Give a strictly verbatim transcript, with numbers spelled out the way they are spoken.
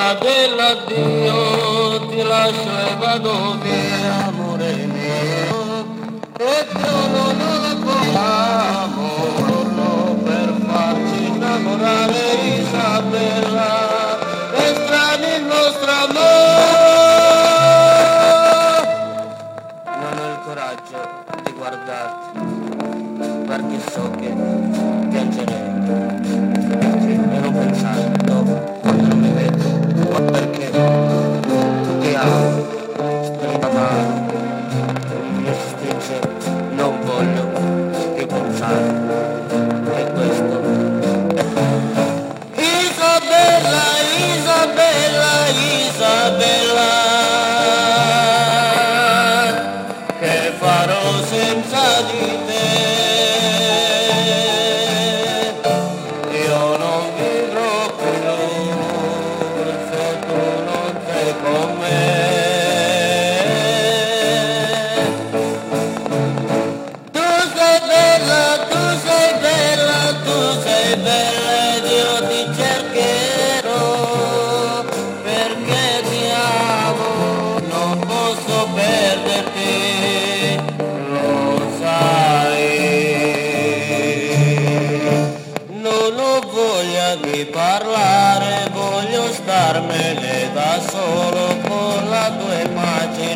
l'ora dell'addio, ti lascio e vado via, amore mio, e solo non vogliamo per farci innamorare, Isabella, è strano il nostro amore. Non ho il coraggio di guardarti, perché so che piangerei e non pensare dopo quando non mi vedo, ma perché tu che amo, stretta mano, mi si stringe, non voglio più pensare, e questo Isabella, Isabella, Isabella, che farò senza di te? Io non vivrò più se tu non sei con me. Tu sei bella, tu sei bella, tu sei bella ed io ti cercherò perché ti amo, non posso perderti, lo sai. Non ho voglia di parlare, voglio starmene da solo con la tua immagine